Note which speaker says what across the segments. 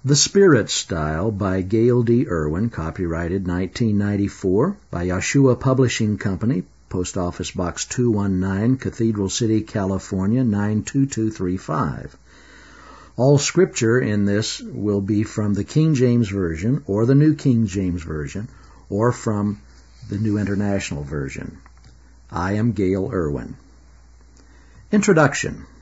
Speaker 1: The Spirit Style by Gail D. Irwin, copyrighted 1994 by Yeshua Publishing Company, Post Office Box 219, Cathedral City, California, 92235. All scripture in this will be from the King James Version or the New King James Version or from the New International Version. I am Gail Irwin. Introduction.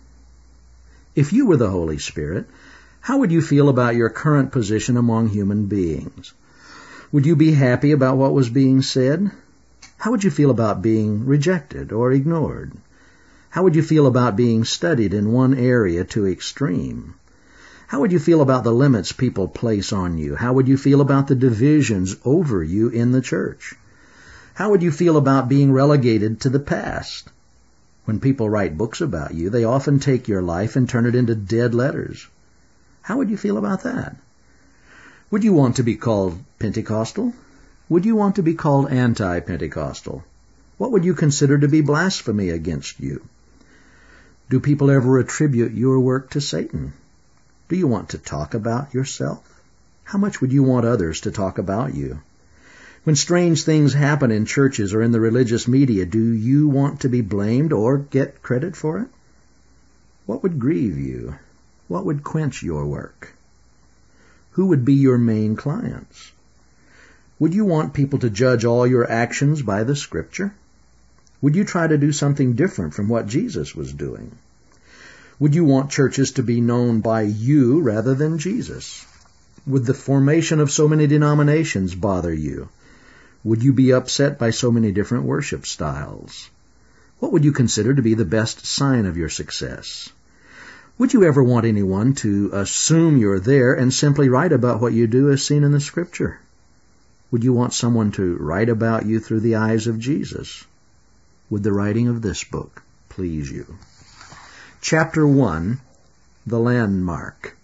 Speaker 1: If you were the Holy Spirit, how would you feel about your current position among human beings? Would you be happy about what was being said? How would you feel about being rejected or ignored? How would you feel about being studied in one area to extreme? How would you feel about the limits people place on you? How would you feel about the divisions over you in the church? How would you feel about being relegated to the past? When people write books about you, they often take your life and turn it into dead letters. How would you feel about that? Would you want to be called Pentecostal? Would you want to be called anti-Pentecostal? What would you consider to be blasphemy against you? Do people ever attribute your work to Satan? Do you want to talk about yourself? How much would you want others to talk about you? When strange things happen in churches or in the religious media, do you want to be blamed or get credit for it? What would grieve you? What would quench your work? Who would be your main clients? Would you want people to judge all your actions by the Scripture? Would you try to do something different from what Jesus was doing? Would you want churches to be known by you rather than Jesus? Would the formation of so many denominations bother you? Would you be upset by so many different worship styles? What would you consider to be the best sign of your success? Would you ever want anyone to assume you're there and simply write about what you do as seen in the Scripture? Would you want someone to write about you through the eyes of Jesus? Would the writing of this book please you? Chapter 1, The Landmark.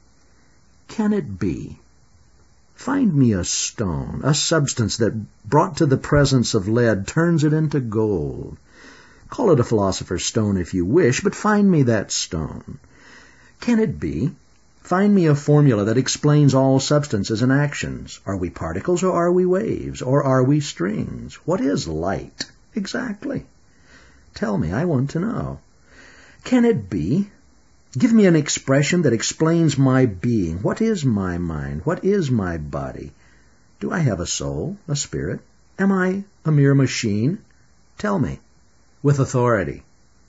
Speaker 1: Can it be? Find me a stone, a substance that, brought to the presence of lead, turns it into gold. Call it a philosopher's stone if you wish, but find me that stone. Can it be? Find me a formula that explains all substances and actions. Are we particles or are we waves? Or are we strings? What is light? Exactly. Tell me, I want to know. Can it be? Give me an expression that explains my being. What is my mind? What is my body? Do I have a soul, a spirit? Am I a mere machine? Tell me, with authority.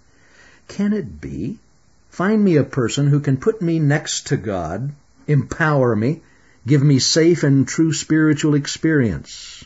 Speaker 1: Can it be? Find me a person who can put me next to God, empower me, give me safe and true spiritual experience.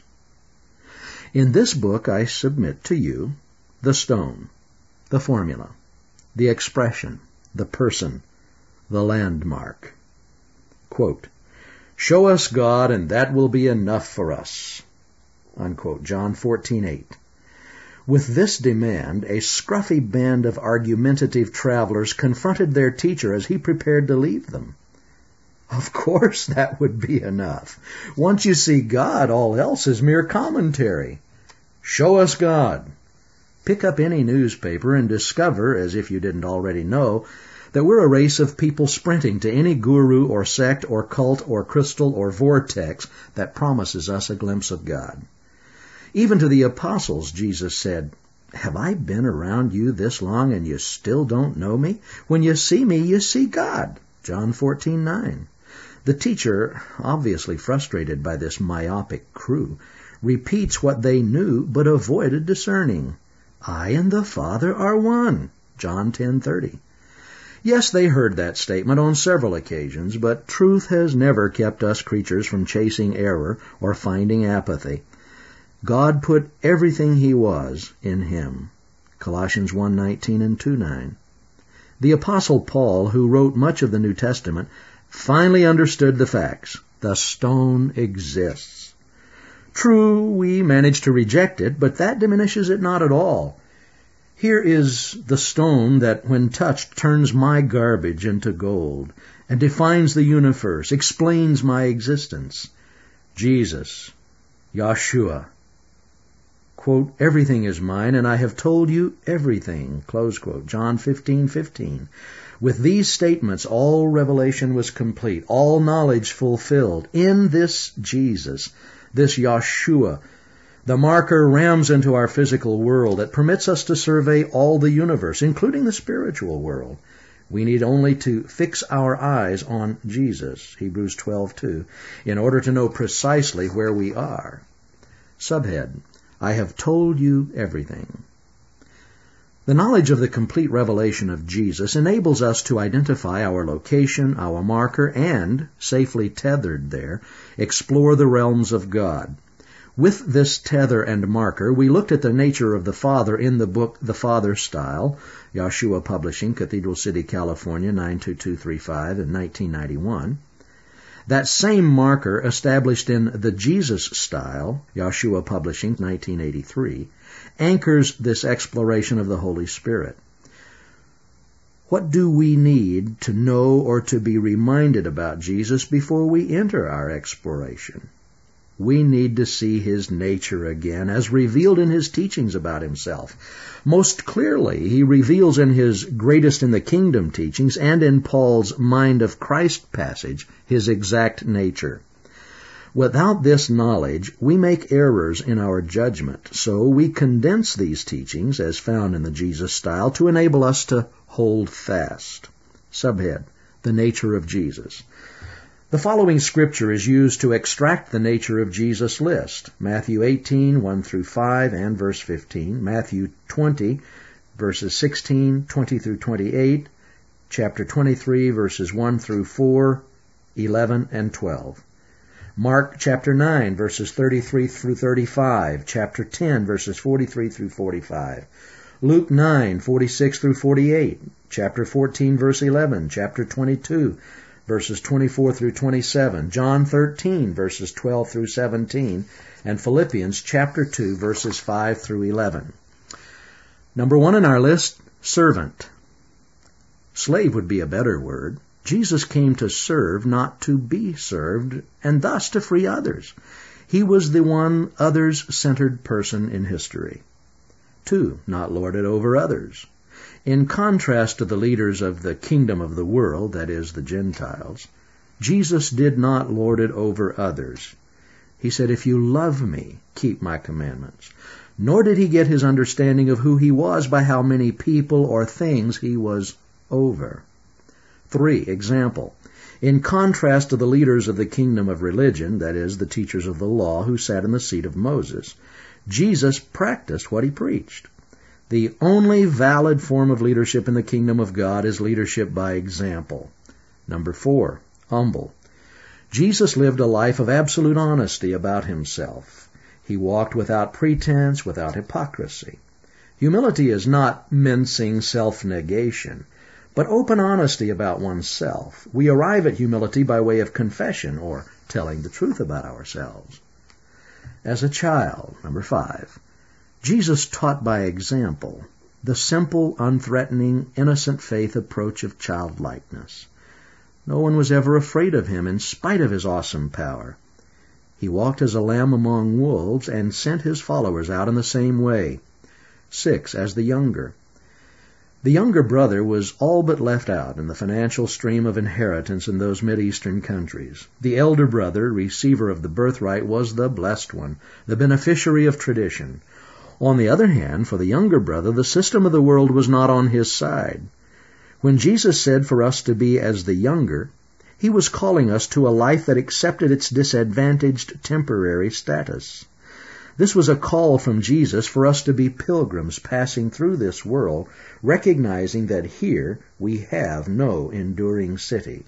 Speaker 1: In this book I submit to you the stone, the formula, the expression, the person, the landmark. Quote, "Show us God, and that will be enough for us." Unquote. John 14:8. With this demand, a scruffy band of argumentative travelers confronted their teacher as he prepared to leave them. Of course that would be enough. Once you see God, all else is mere commentary. Show us God. Pick up any newspaper and discover, as if you didn't already know, that we're a race of people sprinting to any guru or sect or cult or crystal or vortex that promises us a glimpse of God. Even to the apostles, Jesus said, "Have I been around you this long and you still don't know me? When you see me, you see God." John 14:9. The teacher, obviously frustrated by this myopic crew, repeats what they knew but avoided discerning. "I and the Father are one." John 10:30. Yes, they heard that statement on several occasions, but truth has never kept us creatures from chasing error or finding apathy. God put everything He was in Him. Colossians 1:19 and 2:9. The Apostle Paul, who wrote much of the New Testament, finally understood the facts. The stone exists. True, we manage to reject it, but that diminishes it not at all. Here is the stone that, when touched, turns my garbage into gold and defines the universe, explains my existence. Jesus, Yeshua. quote, everything is mine, and I have told you everything, close quote, John 15:15. With these statements, all revelation was complete, all knowledge fulfilled. In this Jesus, this Yahshua, the marker rams into our physical world that permits us to survey all the universe, including the spiritual world. We need only to fix our eyes on Jesus, Hebrews 12:2, in order to know precisely where we are. Subhead, I have told you everything. The knowledge of the complete revelation of Jesus enables us to identify our location, our marker, and, safely tethered there, explore the realms of God. With this tether and marker, we looked at the nature of the Father in the book The Father Style, Yahshua Publishing, Cathedral City, California, 92235 in 1991. That same marker, established in The Jesus Style, Yahshua Publishing, 1983, anchors this exploration of the Holy Spirit. What do we need to know or to be reminded about Jesus before we enter our exploration? We need to see His nature again, as revealed in His teachings about Himself. Most clearly, He reveals in His Greatest in the Kingdom teachings and in Paul's Mind of Christ passage His exact nature. Without this knowledge, we make errors in our judgment, so we condense these teachings, as found in the Jesus Style, to enable us to hold fast. Subhead, the nature of Jesus. The following scripture is used to extract the nature of Jesus' list. Matthew 18, 1 through 5 and verse 15, Matthew 20, verses 16, 20 through 28, chapter 23, verses 1 through 4, 11, and 12. Mark chapter 9, verses 33 through 35, chapter 10, verses 43 through 45, Luke 9, 46 through 48, chapter 14, verse 11, chapter 22, verses 24 through 27, John 13, verses 12 through 17, and Philippians chapter 2, verses 5 through 11. Number 1 in our list, servant. Slave would be a better word. Jesus came to serve, not to be served, and thus to free others. He was the one others-centered person in history. 2, not lorded over others. In contrast to the leaders of the kingdom of the world, that is, the Gentiles, Jesus did not lord it over others. He said, if you love me, keep my commandments. Nor did he get his understanding of who he was by how many people or things he was over. 3, example. In contrast to the leaders of the kingdom of religion, that is, the teachers of the law who sat in the seat of Moses, Jesus practiced what he preached. The only valid form of leadership in the kingdom of God is leadership by example. Number 4, humble. Jesus lived a life of absolute honesty about himself. He walked without pretense, without hypocrisy. Humility is not mincing self-negation, but open honesty about oneself. We arrive at humility by way of confession, or telling the truth about ourselves. As a child, number 5, Jesus taught by example the simple, unthreatening, innocent faith approach of childlikeness. No one was ever afraid of him in spite of his awesome power. He walked as a lamb among wolves and sent his followers out in the same way. 6, as the younger. The younger brother was all but left out in the financial stream of inheritance in those Mideastern countries. The elder brother, receiver of the birthright, was the blessed one, the beneficiary of tradition. On the other hand, for the younger brother, the system of the world was not on his side. When Jesus said for us to be as the younger, he was calling us to a life that accepted its disadvantaged temporary status. This was a call from Jesus for us to be pilgrims passing through this world, recognizing that here we have no enduring city.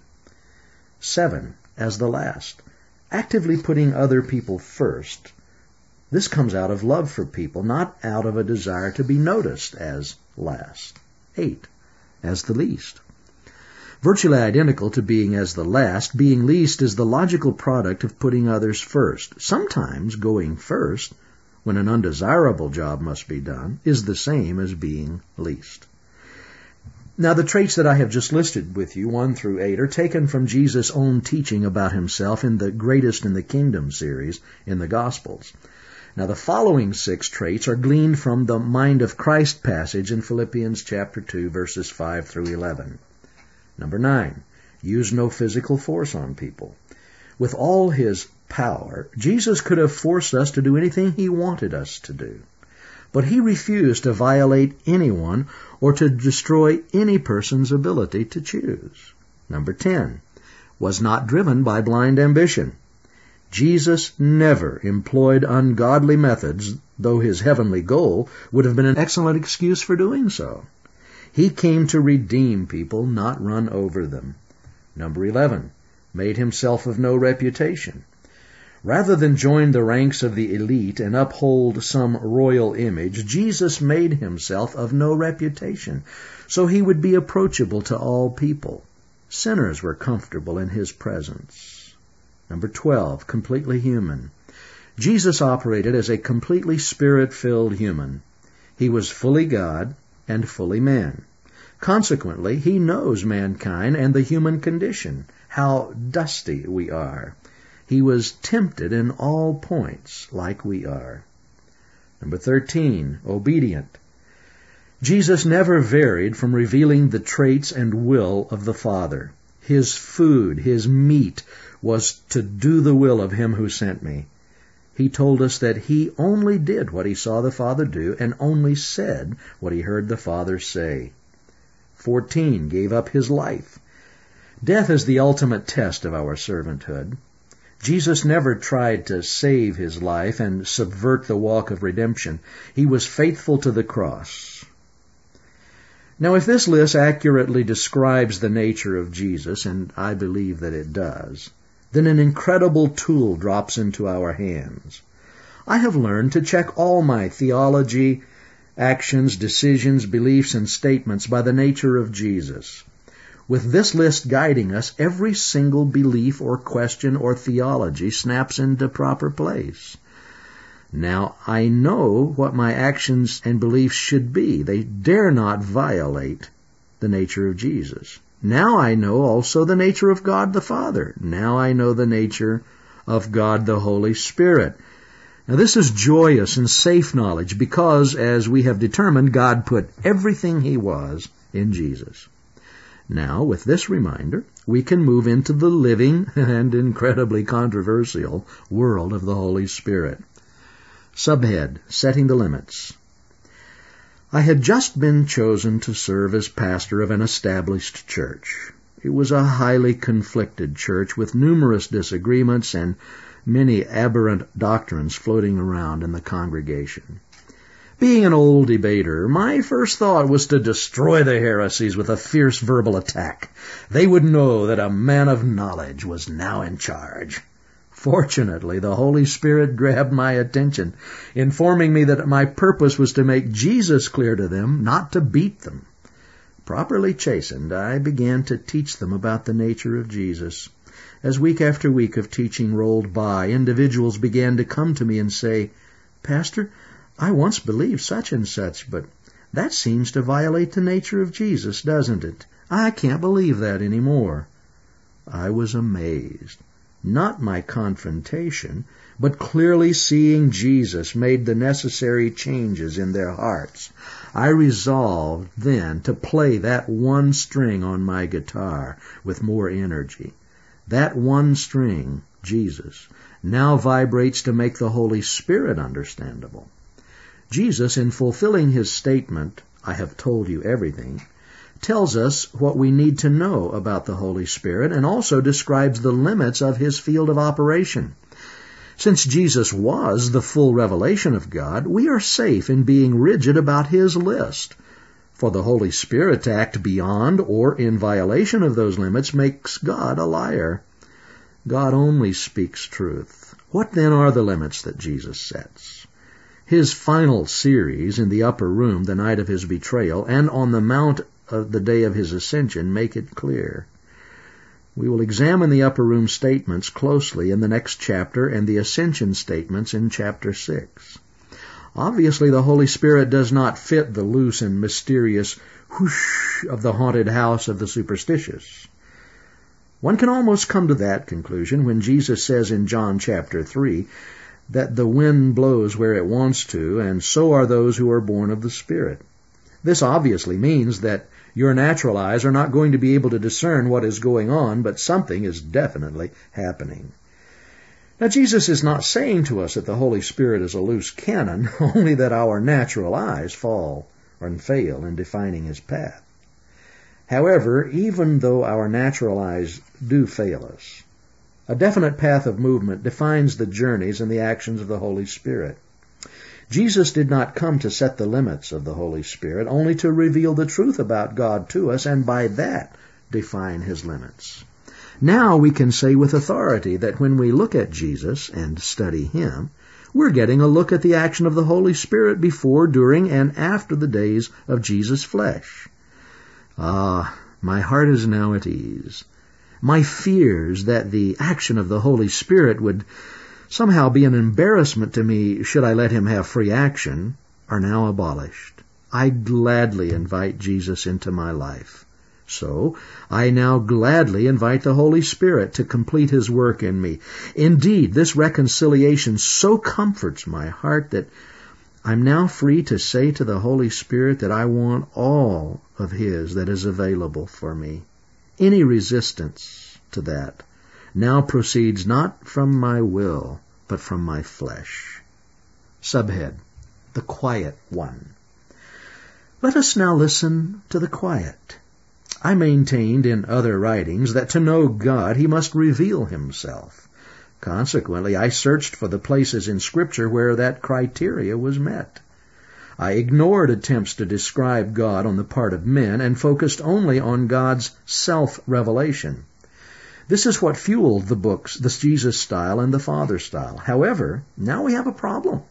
Speaker 1: 7, as the last, actively putting other people first. This comes out of love for people, not out of a desire to be noticed as last. 8, as the least. Virtually identical to being as the last, being least is the logical product of putting others first. Sometimes going first, when an undesirable job must be done, is the same as being least. Now, the traits that I have just listed with you, 1 through 8, are taken from Jesus' own teaching about himself in the Greatest in the Kingdom series in the Gospels. Now the following 6 traits are gleaned from the Mind of Christ passage in Philippians chapter 2, verses 5 through 11. Number 9, use no physical force on people. With all his power, Jesus could have forced us to do anything he wanted us to do. But he refused to violate anyone or to destroy any person's ability to choose. Number 10, was not driven by blind ambition. Jesus never employed ungodly methods, though his heavenly goal would have been an excellent excuse for doing so. He came to redeem people, not run over them. Number 11, made himself of no reputation. Rather than join the ranks of the elite and uphold some royal image, Jesus made himself of no reputation, so he would be approachable to all people. Sinners were comfortable in his presence. Number 12, completely human. Jesus operated as a completely Spirit-filled human. He was fully God and fully man. Consequently, he knows mankind and the human condition, how dusty we are. He was tempted in all points like we are. Number 13, obedient. Jesus never varied from revealing the traits and will of the Father. His food, his meat, was to do the will of him who sent me. He told us that he only did what he saw the Father do and only said what he heard the Father say. 14, gave up his life. Death is the ultimate test of our servanthood. Jesus never tried to save his life and subvert the walk of redemption. He was faithful to the cross. Now, if this list accurately describes the nature of Jesus, and I believe that it does, then an incredible tool drops into our hands. I have learned to check all my theology, actions, decisions, beliefs, and statements by the nature of Jesus. With this list guiding us, every single belief or question or theology snaps into proper place. Now, I know what my actions and beliefs should be. They dare not violate the nature of Jesus. Now I know also the nature of God the Father. Now I know the nature of God the Holy Spirit. Now this is joyous and safe knowledge because, as we have determined, God put everything he was in Jesus. Now, with this reminder, we can move into the living and incredibly controversial world of the Holy Spirit. Subhead, Setting the Limits. I had just been chosen to serve as pastor of an established church. It was a highly conflicted church with numerous disagreements and many aberrant doctrines floating around in the congregation. Being an old debater, my first thought was to destroy the heresies with a fierce verbal attack. They would know that a man of knowledge was now in charge. Fortunately, the Holy Spirit grabbed my attention, informing me that my purpose was to make Jesus clear to them, not to beat them. Properly chastened, I began to teach them about the nature of Jesus. As week after week of teaching rolled by, individuals began to come to me and say, "Pastor, I once believed such and such, but that seems to violate the nature of Jesus, doesn't it? I can't believe that anymore." I was amazed. Not my confrontation, but clearly seeing Jesus made the necessary changes in their hearts. I resolved then to play that one string on my guitar with more energy. That one string, Jesus, now vibrates to make the Holy Spirit understandable. Jesus, in fulfilling his statement, "I have told you everything," tells us what we need to know about the Holy Spirit and also describes the limits of his field of operation. Since Jesus was the full revelation of God, we are safe in being rigid about his list. For the Holy Spirit to act beyond or in violation of those limits makes God a liar. God only speaks truth. What then are the limits that Jesus sets? His final series in the upper room the night of his betrayal and on the Mount of the day of his ascension make it clear. We will examine the upper room statements closely in the next chapter and the ascension statements in chapter 6. Obviously, the Holy Spirit does not fit the loose and mysterious whoosh of the haunted house of the superstitious. One can almost come to that conclusion when Jesus says in John chapter 3 that the wind blows where it wants to, and so are those who are born of the Spirit. This obviously means that your natural eyes are not going to be able to discern what is going on, but something is definitely happening. Now, Jesus is not saying to us that the Holy Spirit is a loose cannon, only that our natural eyes fall and fail in defining His path. However, even though our natural eyes do fail us, a definite path of movement defines the journeys and the actions of the Holy Spirit. Jesus did not come to set the limits of the Holy Spirit, only to reveal the truth about God to us, and by that define His limits. Now we can say with authority that when we look at Jesus and study Him, we're getting a look at the action of the Holy Spirit before, during, and after the days of Jesus' flesh. Ah, my heart is now at ease. My fears that the action of the Holy Spirit would somehow be an embarrassment to me should I let Him have free action are now abolished. I gladly invite Jesus into my life. So, I now gladly invite the Holy Spirit to complete His work in me. Indeed, this reconciliation so comforts my heart that I'm now free to say to the Holy Spirit that I want all of His that is available for me. Any resistance to that now proceeds not from my will, but from my flesh. Subhead, the quiet one. Let us now listen to the quiet. I maintained in other writings that to know God He must reveal Himself. Consequently, I searched for the places in Scripture where that criteria was met. I ignored attempts to describe God on the part of men and focused only on God's self-revelation. This is what fueled the books, the Jesus style and the Father style. However, now we have a problem.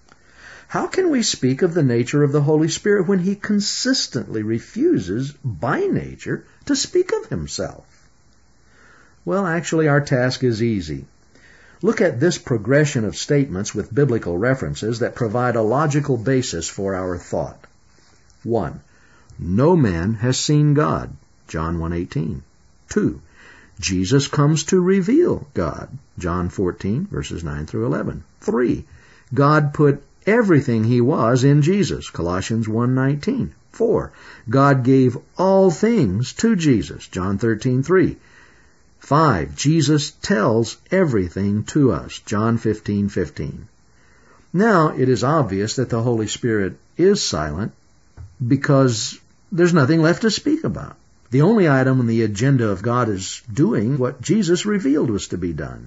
Speaker 1: How can we speak of the nature of the Holy Spirit when He consistently refuses, by nature, to speak of Himself? Well, actually, our task is easy. Look at this progression of statements with biblical references that provide a logical basis for our thought. 1. No man has seen God. John 1:18. 2. Jesus comes to reveal God. John 14, verses 9 through 11. 3. God put everything He was in Jesus. Colossians 1:19. 4. God gave all things to Jesus. John 13:3. 5. Jesus tells everything to us. John 15:15. Now, it is obvious that the Holy Spirit is silent because there's nothing left to speak about. The only item on the agenda of God is doing what Jesus revealed was to be done.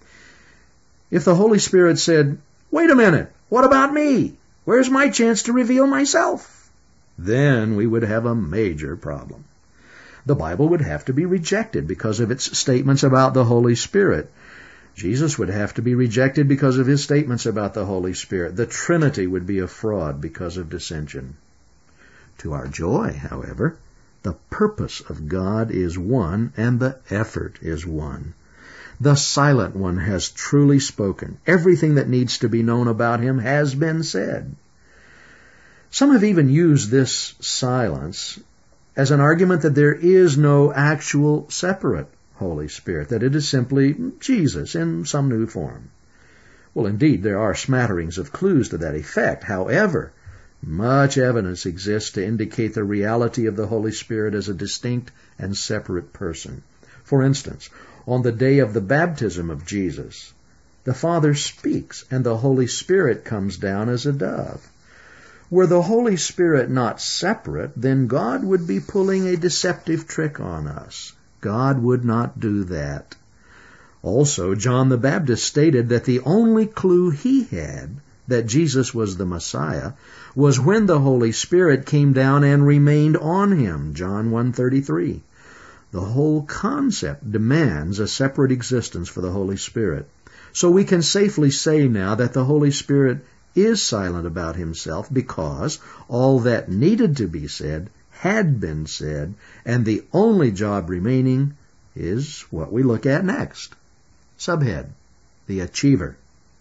Speaker 1: If the Holy Spirit said, "Wait a minute, what about me? Where's my chance to reveal myself?" then we would have a major problem. The Bible would have to be rejected because of its statements about the Holy Spirit. Jesus would have to be rejected because of His statements about the Holy Spirit. The Trinity would be a fraud because of dissension. To our joy, however, the purpose of God is one and the effort is one. The silent one has truly spoken. Everything that needs to be known about Him has been said. Some have even used this silence as an argument that there is no actual separate Holy Spirit, that it is simply Jesus in some new form. Well, indeed, there are smatterings of clues to that effect. However, much evidence exists to indicate the reality of the Holy Spirit as a distinct and separate person. For instance, on the day of the baptism of Jesus, the Father speaks and the Holy Spirit comes down as a dove. Were the Holy Spirit not separate, then God would be pulling a deceptive trick on us. God would not do that. Also, John the Baptist stated that the only clue he had that Jesus was the Messiah was when the Holy Spirit came down and remained on Him. John 1:33. The whole concept demands a separate existence for the Holy Spirit. So we can safely say now that the Holy Spirit is silent about Himself because all that needed to be said had been said, and the only job remaining is what we look at next. Subhead, the achiever.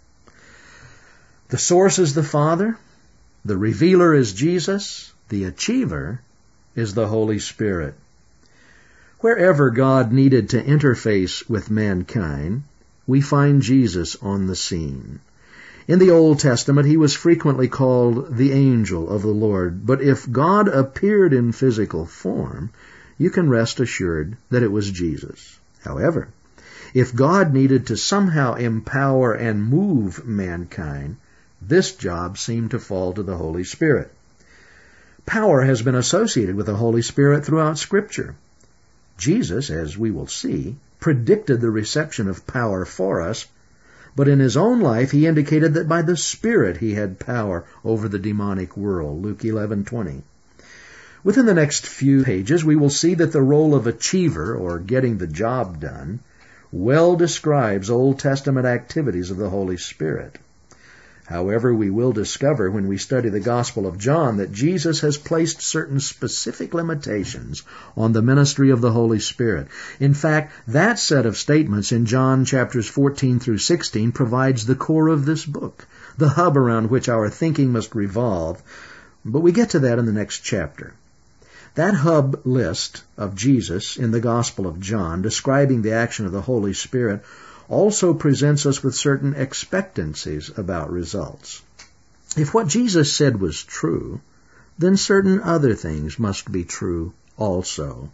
Speaker 1: The source is the Father, the revealer is Jesus, the achiever is the Holy Spirit. Wherever God needed to interface with mankind, we find Jesus on the scene. In the Old Testament, he was frequently called the angel of the Lord, but if God appeared in physical form, you can rest assured that it was Jesus. However, if God needed to somehow empower and move mankind, this job seemed to fall to the Holy Spirit. Power has been associated with the Holy Spirit throughout Scripture. Jesus, as we will see, predicted the reception of power for us, but in his own life he indicated that by the Spirit he had power over the demonic world, Luke 11:20. Within the next few pages we will see that the role of achiever, or getting the job done, well describes Old Testament activities of the Holy Spirit. However, we will discover when we study the Gospel of John that Jesus has placed certain specific limitations on the ministry of the Holy Spirit. In fact, that set of statements in John chapters 14 through 16 provides the core of this book, the hub around which our thinking must revolve. But we get to that in the next chapter. That hub list of Jesus in the Gospel of John, describing the action of the Holy Spirit, also presents us with certain expectancies about results. If what Jesus said was true, then certain other things must be true also.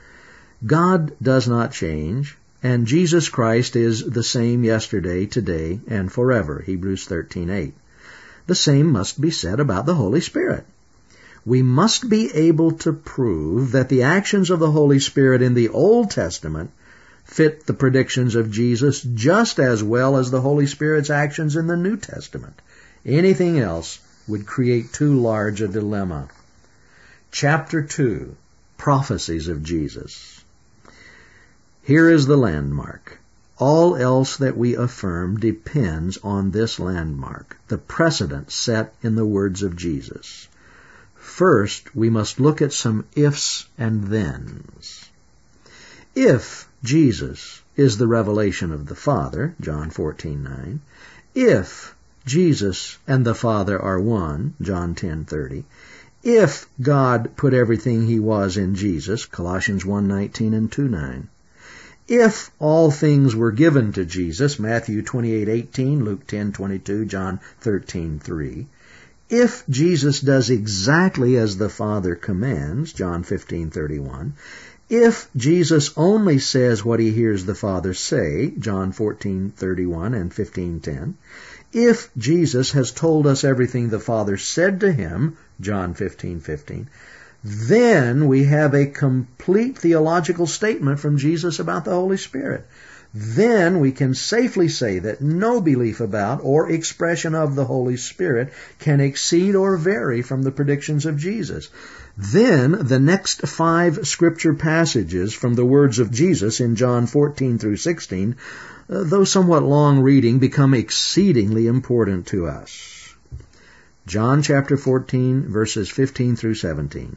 Speaker 1: God does not change, and Jesus Christ is the same yesterday, today, and forever, Hebrews 13:8. The same must be said about the Holy Spirit. We must be able to prove that the actions of the Holy Spirit in the Old Testament fit the predictions of Jesus just as well as the Holy Spirit's actions in the New Testament. Anything else would create too large a dilemma. Chapter 2, Prophecies of Jesus. Here is the landmark. All else that we affirm depends on this landmark, the precedent set in the words of Jesus. First, we must look at some ifs and thens. If Jesus is the revelation of the Father, John 14:9, if Jesus and the Father are one, John 10:30, if God put everything he was in Jesus, Colossians 1:19 and 2:9, if all things were given to Jesus, Matthew 28:18, Luke 10:22, John 13:3, if Jesus does exactly as the Father commands, John 15:31, if Jesus only says what he hears the Father say, John 14:31 and 15:10, if Jesus has told us everything the Father said to him, John 15:15, then we have a complete theological statement from Jesus about the Holy Spirit. Then we can safely say that no belief about or expression of the Holy Spirit can exceed or vary from the predictions of Jesus. Then the next 5 scripture passages from the words of Jesus in John 14 through 16, though somewhat long reading, become exceedingly important to us. John chapter 14, verses 15 through 17.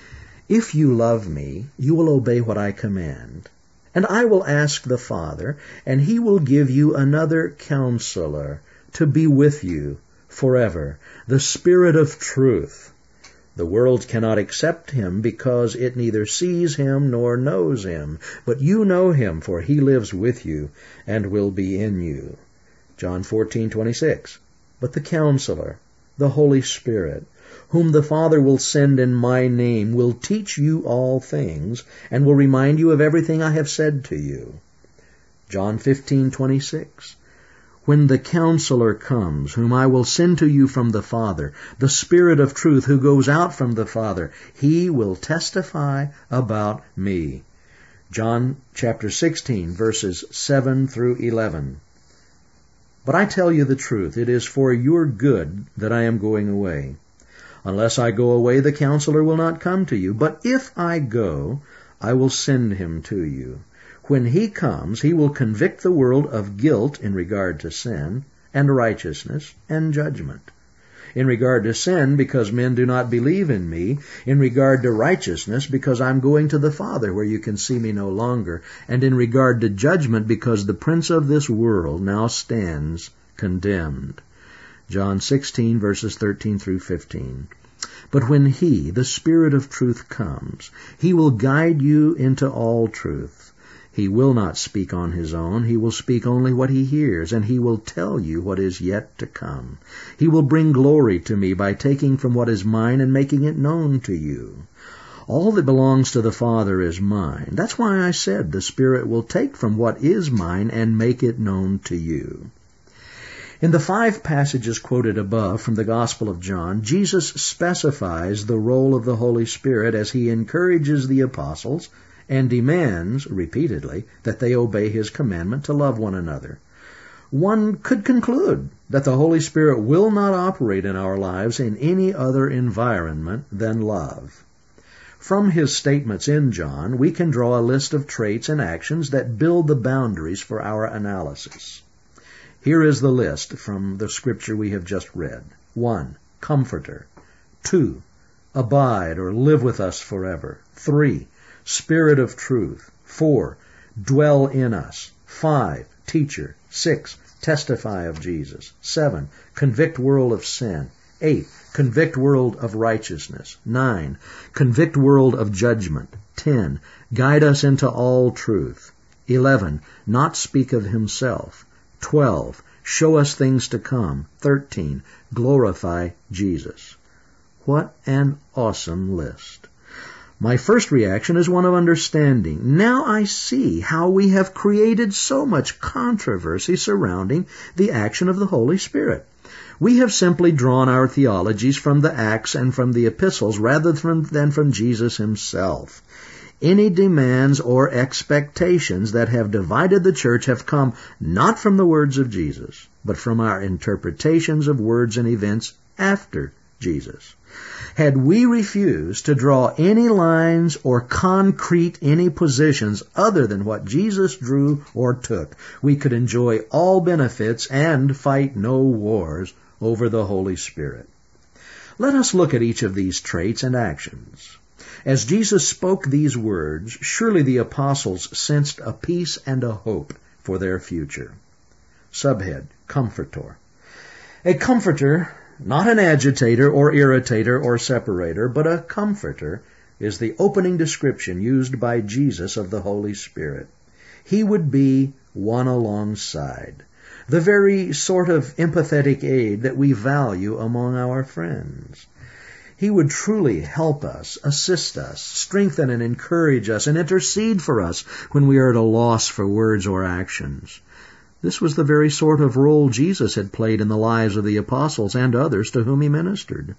Speaker 1: If you love me, you will obey what I command. And I will ask the Father, and he will give you another counselor to be with you forever, the Spirit of truth. The world cannot accept him because it neither sees him nor knows him. But you know him, for he lives with you and will be in you. John 14:26. But the Counselor, the Holy Spirit, whom the Father will send in my name, will teach you all things and will remind you of everything I have said to you. John 15:26. When the Counselor comes, whom I will send to you from the Father, the Spirit of truth who goes out from the Father, he will testify about me. John chapter 16, verses 7 through 11. But I tell you the truth, it is for your good that I am going away. Unless I go away, the Counselor will not come to you. But if I go, I will send him to you. When he comes, he will convict the world of guilt in regard to sin, and righteousness, and judgment. In regard to sin, because men do not believe in me. In regard to righteousness, because I'm going to the Father, where you can see me no longer. And in regard to judgment, because the prince of this world now stands condemned. John 16, verses 13 through 15. But when he, the Spirit of truth, comes, he will guide you into all truth. He will not speak on his own. He will speak only what he hears, and he will tell you what is yet to come. He will bring glory to me by taking from what is mine and making it known to you. All that belongs to the Father is mine. That's why I said the Spirit will take from what is mine and make it known to you. In the 5 passages quoted above from the Gospel of John, Jesus specifies the role of the Holy Spirit as he encourages the apostles and demands, repeatedly, that they obey his commandment to love one another. One could conclude that the Holy Spirit will not operate in our lives in any other environment than love. From his statements in John, we can draw a list of traits and actions that build the boundaries for our analysis. Here is the list from the scripture we have just read. 1. Comforter. 2. Abide or live with us forever. 3. Spirit of truth. 4. Dwell in us. 5. Teacher. 6. Testify of Jesus. 7. Convict world of sin. 8. Convict world of righteousness. 9. Convict world of judgment. 10. Guide us into all truth. 11. Not speak of himself. 12. Show us things to come. 13. Glorify Jesus. What an awesome list. My first reaction is one of understanding. Now I see how we have created so much controversy surrounding the action of the Holy Spirit. We have simply drawn our theologies from the Acts and from the epistles rather than from Jesus himself. Any demands or expectations that have divided the church have come not from the words of Jesus, but from our interpretations of words and events after Jesus. Had we refused to draw any lines or concrete any positions other than what Jesus drew or took, we could enjoy all benefits and fight no wars over the Holy Spirit. Let us look at each of these traits and actions. As Jesus spoke these words, surely the apostles sensed a peace and a hope for their future. Subhead, Comforter. A comforter, not an agitator or irritator or separator, but a comforter, is the opening description used by Jesus of the Holy Spirit. He would be one alongside, the very sort of empathetic aid that we value among our friends. He would truly help us, assist us, strengthen and encourage us, and intercede for us when we are at a loss for words or actions. This was the very sort of role Jesus had played in the lives of the apostles and others to whom he ministered.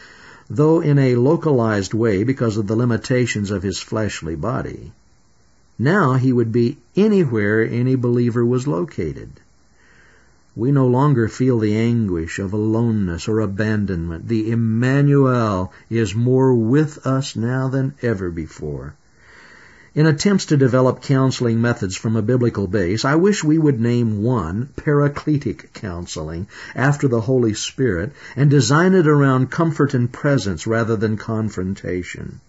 Speaker 1: Though in a localized way because of the limitations of his fleshly body, now he would be anywhere any believer was located. We no longer feel the anguish of aloneness or abandonment. The Emmanuel is more with us now than ever before. In attempts to develop counseling methods from a biblical base, I wish we would name one paracletic counseling after the Holy Spirit and design it around comfort and presence rather than confrontation.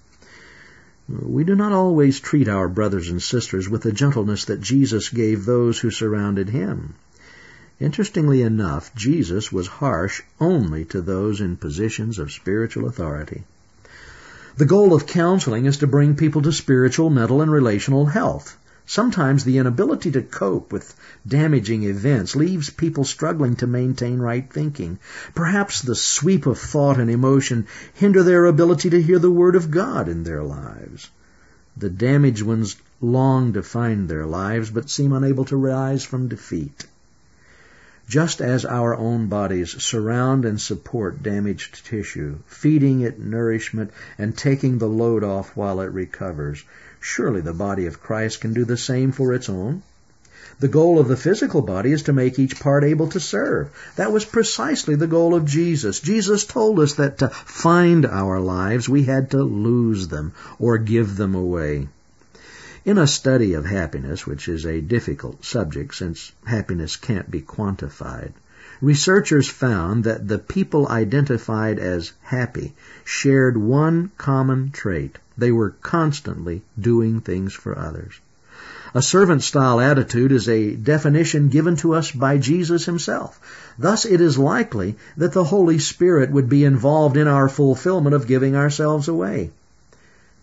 Speaker 1: We do not always treat our brothers and sisters with the gentleness that Jesus gave those who surrounded him. Interestingly enough, Jesus was harsh only to those in positions of spiritual authority. The goal of counseling is to bring people to spiritual, mental, and relational health. Sometimes the inability to cope with damaging events leaves people struggling to maintain right thinking. Perhaps the sweep of thought and emotion hinder their ability to hear the Word of God in their lives. The damaged ones long to find their lives, but seem unable to rise from defeat. Just as our own bodies surround and support damaged tissue, feeding it nourishment and taking the load off while it recovers, surely the body of Christ can do the same for its own. The goal of the physical body is to make each part able to serve. That was precisely the goal of Jesus. Jesus told us that to find our lives, we had to lose them or give them away. In a study of happiness, which is a difficult subject since happiness can't be quantified, researchers found that the people identified as happy shared one common trait. They were constantly doing things for others. A servant-style attitude is a definition given to us by Jesus himself. Thus, it is likely that the Holy Spirit would be involved in our fulfillment of giving ourselves away.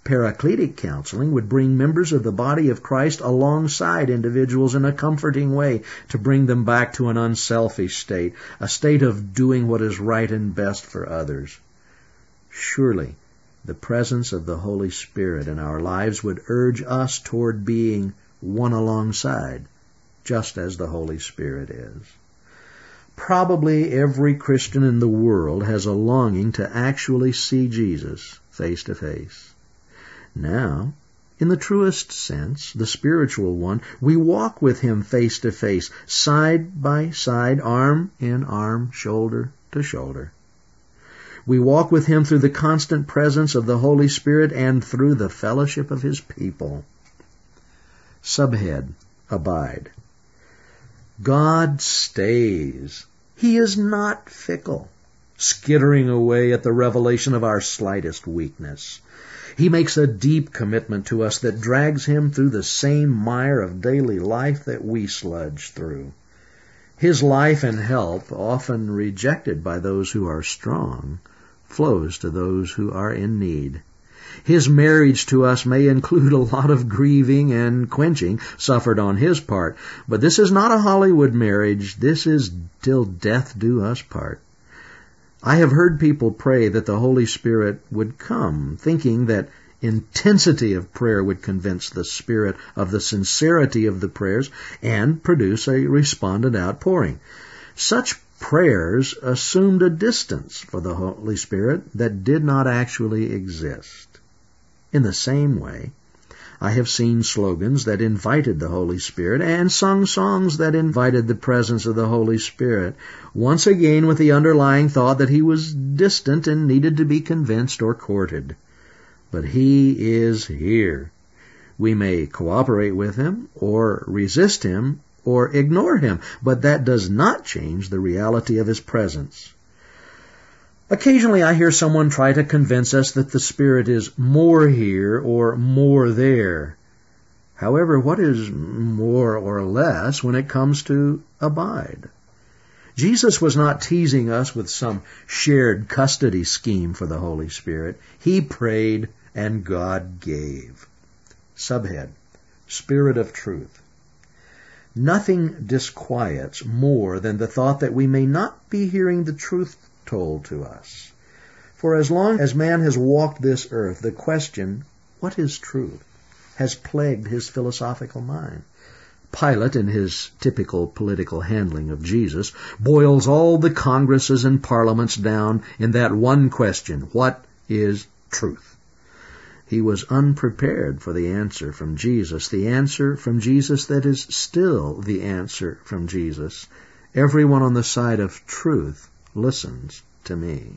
Speaker 1: Paracletic counseling would bring members of the body of Christ alongside individuals in a comforting way to bring them back to an unselfish state, a state of doing what is right and best for others. Surely, the presence of the Holy Spirit in our lives would urge us toward being one alongside, just as the Holy Spirit is. Probably every Christian in the world has a longing to actually see Jesus face to face. Now, in the truest sense, the spiritual one, we walk with Him face to face, side by side, arm in arm, shoulder to shoulder. We walk with Him through the constant presence of the Holy Spirit and through the fellowship of His people. Subhead, Abide. God stays. He is not fickle, skittering away at the revelation of our slightest weakness. He makes a deep commitment to us that drags Him through the same mire of daily life that we sludge through. His life and help, often rejected by those who are strong, flows to those who are in need. His marriage to us may include a lot of grieving and quenching suffered on His part, but this is not a Hollywood marriage. This is till death do us part. I have heard people pray that the Holy Spirit would come, thinking that intensity of prayer would convince the Spirit of the sincerity of the prayers and produce a respondent outpouring. Such prayers assumed a distance for the Holy Spirit that did not actually exist. In the same way, I have seen slogans that invited the Holy Spirit and sung songs that invited the presence of the Holy Spirit, once again with the underlying thought that He was distant and needed to be convinced or courted. But He is here. We may cooperate with Him or resist Him or ignore Him, but that does not change the reality of His presence. Occasionally I hear someone try to convince us that the Spirit is more here or more there. However, what is more or less when it comes to abide? Jesus was not teasing us with some shared custody scheme for the Holy Spirit. He prayed and God gave. Subhead, Spirit of Truth. Nothing disquiets more than the thought that we may not be hearing the truth told to us. For as long as man has walked this earth, the question, what is truth, has plagued his philosophical mind. Pilate, in his typical political handling of Jesus, boils all the congresses and parliaments down in that one question, what is truth? He was unprepared for the answer from Jesus, the answer from Jesus that is still the answer from Jesus. Everyone on the side of truth listens to me.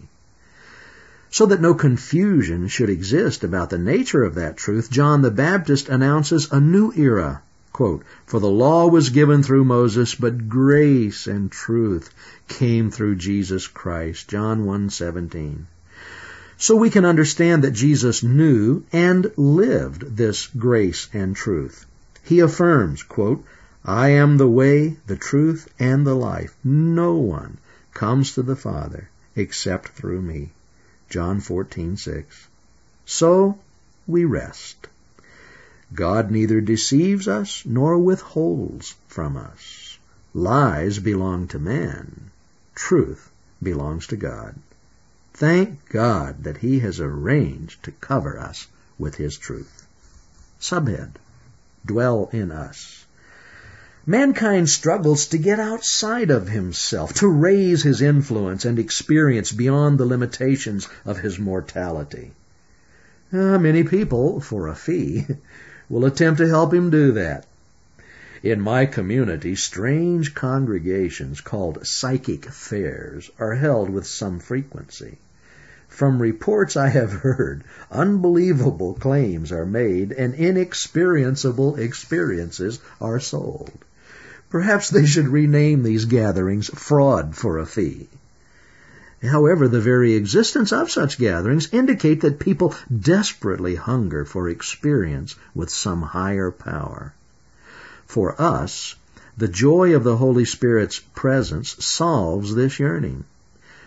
Speaker 1: So that no confusion should exist about the nature of that truth, John the Baptist announces a new era. Quote, "For the law was given through Moses, but grace and truth came through Jesus Christ." John 1:17. So we can understand that Jesus knew and lived this grace and truth. He affirms, quote, "I am the way, the truth, and the life. No one comes to the Father except through me." John 14:6. So we rest. God neither deceives us nor withholds from us. Lies belong to man. Truth belongs to God. Thank God that He has arranged to cover us with His truth. Subhead, Dwell in us. Mankind struggles to get outside of himself, to raise his influence and experience beyond the limitations of his mortality. Many people, for a fee, will attempt to help him do that. In my community, strange congregations called psychic fairs are held with some frequency. From reports I have heard, unbelievable claims are made and inexperienceable experiences are sold. Perhaps they should rename these gatherings Fraud for a Fee. However, the very existence of such gatherings indicate that people desperately hunger for experience with some higher power. For us, the joy of the Holy Spirit's presence solves this yearning.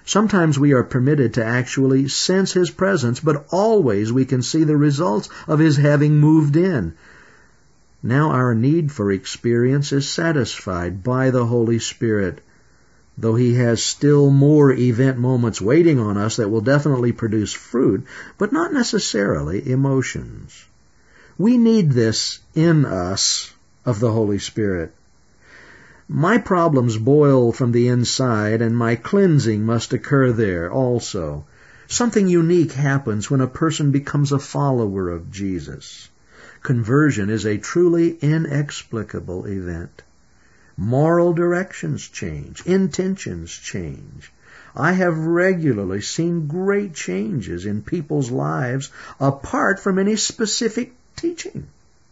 Speaker 1: Sometimes we are permitted to actually sense His presence, but always we can see the results of His having moved in. Now our need for experience is satisfied by the Holy Spirit, though He has still more event moments waiting on us that will definitely produce fruit, but not necessarily emotions. We need this in us of the Holy Spirit. My problems boil from the inside, and my cleansing must occur there also. Something unique happens when a person becomes a follower of Jesus. Conversion is a truly inexplicable event. Moral directions change. Intentions change. I have regularly seen great changes in people's lives apart from any specific teaching.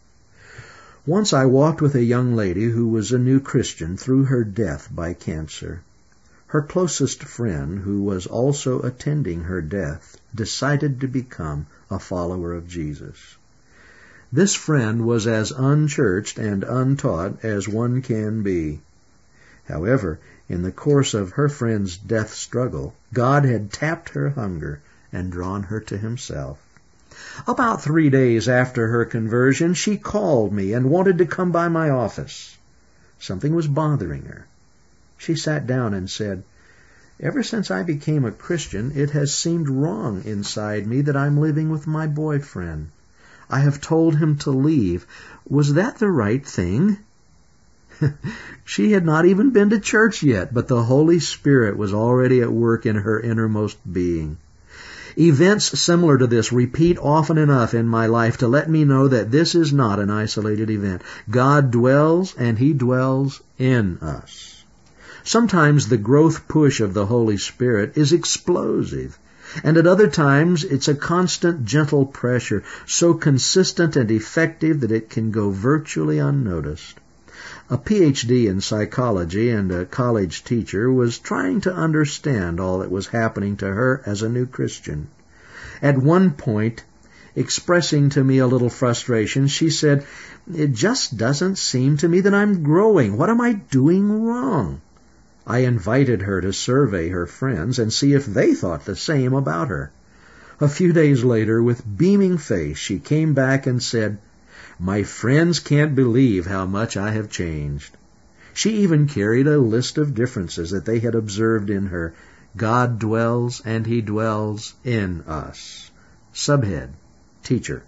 Speaker 1: Once I walked with a young lady who was a new Christian through her death by cancer. Her closest friend, who was also attending her death, decided to become a follower of Jesus. This friend was as unchurched and untaught as one can be. However, in the course of her friend's death struggle, God had tapped her hunger and drawn her to Himself. About 3 days after her conversion, she called me and wanted to come by my office. Something was bothering her. She sat down and said, "Ever since I became a Christian, it has seemed wrong inside me that I'm living with my boyfriend. I have told him to leave. Was that the right thing?" She had not even been to church yet, but the Holy Spirit was already at work in her innermost being. Events similar to this repeat often enough in my life to let me know that this is not an isolated event. God dwells, and He dwells in us. Sometimes the growth push of the Holy Spirit is explosive, and at other times it's a constant gentle pressure, so consistent and effective that it can go virtually unnoticed. A PhD in psychology and a college teacher was trying to understand all that was happening to her as a new Christian. At one point, expressing to me a little frustration, she said, "It just doesn't seem to me that I'm growing. What am I doing wrong?" I invited her to survey her friends and see if they thought the same about her. A few days later, with beaming face, she came back and said, "My friends can't believe how much I have changed." She even carried a list of differences that they had observed in her. God dwells, and He dwells in us. Subhead, Teacher.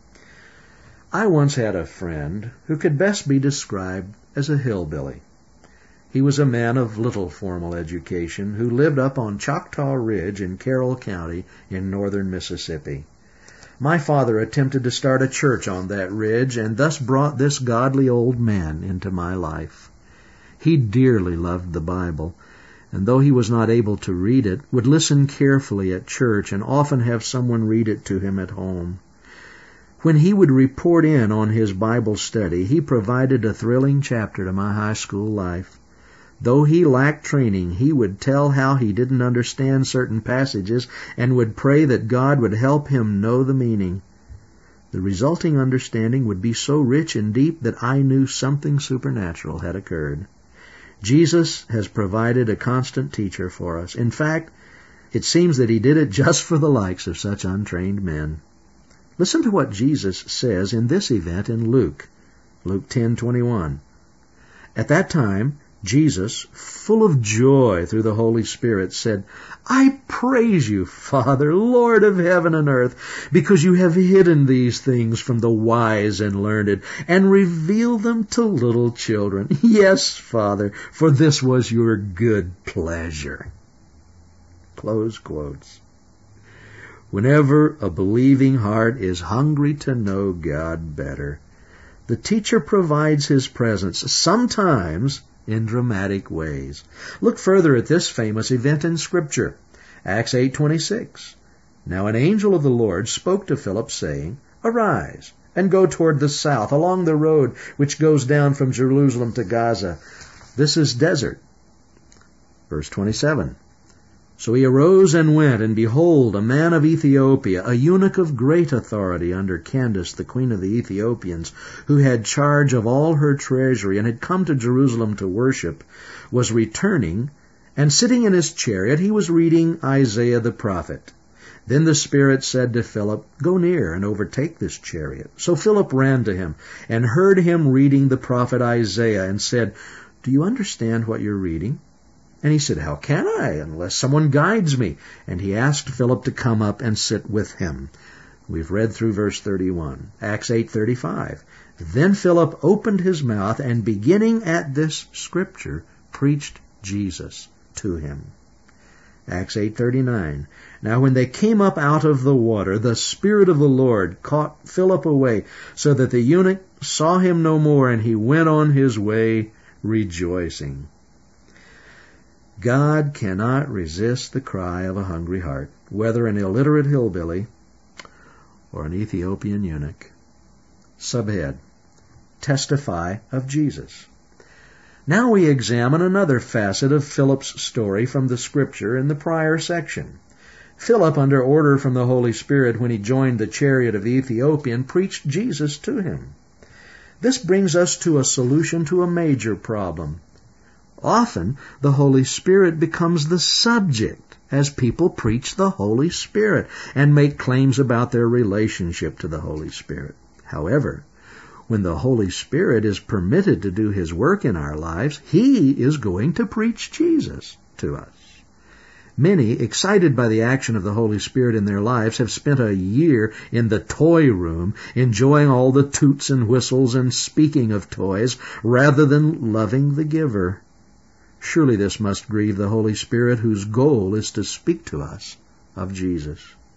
Speaker 1: I once had a friend who could best be described as a hillbilly. He was a man of little formal education who lived up on Choctaw Ridge in Carroll County in northern Mississippi. My father attempted to start a church on that ridge and thus brought this godly old man into my life. He dearly loved the Bible, and though he was not able to read it, would listen carefully at church and often have someone read it to him at home. When he would report in on his Bible study, he provided a thrilling chapter to my high school life. Though he lacked training, he would tell how he didn't understand certain passages and would pray that God would help him know the meaning. The resulting understanding would be so rich and deep that I knew something supernatural had occurred. Jesus has provided a constant teacher for us. In fact, it seems that He did it just for the likes of such untrained men. Listen to what Jesus says in this event in Luke 10:21. At that time, Jesus, full of joy through the Holy Spirit, said, "I praise you, Father, Lord of heaven and earth, because you have hidden these things from the wise and learned and revealed them to little children. Yes, Father, for this was your good pleasure." Close quotes. Whenever a believing heart is hungry to know God better, the teacher provides His presence, sometimes in dramatic ways. Look further at this famous event in Scripture. Acts 8:26. Now an angel of the Lord spoke to Philip, saying, "Arise, and go toward the south, along the road which goes down from Jerusalem to Gaza. This is desert." Verse 27. So he arose and went, and behold, a man of Ethiopia, a eunuch of great authority under Candace, the queen of the Ethiopians, who had charge of all her treasury and had come to Jerusalem to worship, was returning And sitting in his chariot, he was reading Isaiah the prophet. Then the Spirit said to Philip, "Go near and overtake this chariot." So Philip ran to him and heard him reading the prophet Isaiah and said, "Do you understand what you're reading?" And he said, "How can I, unless someone guides me?" And he asked Philip to come up and sit with him. We've read through verse 31. Acts 8:35. Then Philip opened his mouth and, beginning at this scripture, preached Jesus to him. Acts 8:39. Now when they came up out of the water, the Spirit of the Lord caught Philip away, so that the eunuch saw him no more, and he went on his way rejoicing. God cannot resist the cry of a hungry heart, whether an illiterate hillbilly or an Ethiopian eunuch. Subhead: Testify of Jesus. Now we examine another facet of Philip's story from the Scripture in the prior section. Philip, under order from the Holy Spirit when he joined the chariot of the Ethiopian, preached Jesus to him. This brings us to a solution to a major problem. Often, the Holy Spirit becomes the subject as people preach the Holy Spirit and make claims about their relationship to the Holy Spirit. However, when the Holy Spirit is permitted to do His work in our lives, He is going to preach Jesus to us. Many, excited by the action of the Holy Spirit in their lives, have spent a year in the toy room, enjoying all the toots and whistles and speaking of toys, rather than loving the giver. Surely this must grieve the Holy Spirit, whose goal is to speak to us of Jesus.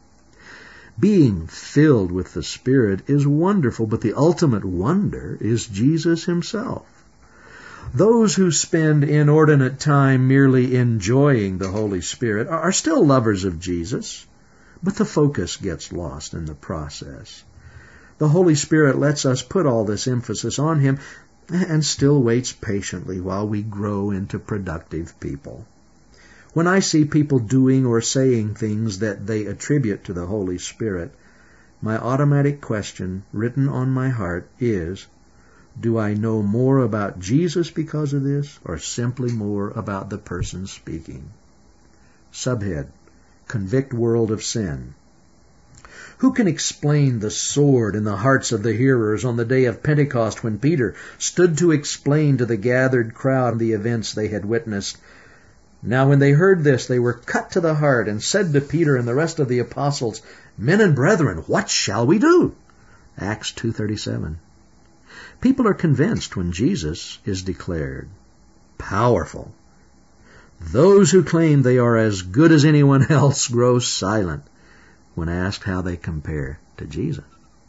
Speaker 1: Being filled with the Spirit is wonderful, but the ultimate wonder is Jesus Himself. Those who spend inordinate time merely enjoying the Holy Spirit are still lovers of Jesus, but the focus gets lost in the process. The Holy Spirit lets us put all this emphasis on Him and still waits patiently while we grow into productive people. When I see people doing or saying things that they attribute to the Holy Spirit, my automatic question written on my heart is, do I know more about Jesus because of this, or simply more about the person speaking? Subhead: Convict world of sin. Who can explain the sword in the hearts of the hearers on the day of Pentecost when Peter stood to explain to the gathered crowd the events they had witnessed? Now when they heard this, they were cut to the heart and said to Peter and the rest of the apostles, "Men and brethren, what shall we do?" Acts 2:37. People are convinced when Jesus is declared powerful. Those who claim they are as good as anyone else grow silent when asked how they compare to Jesus.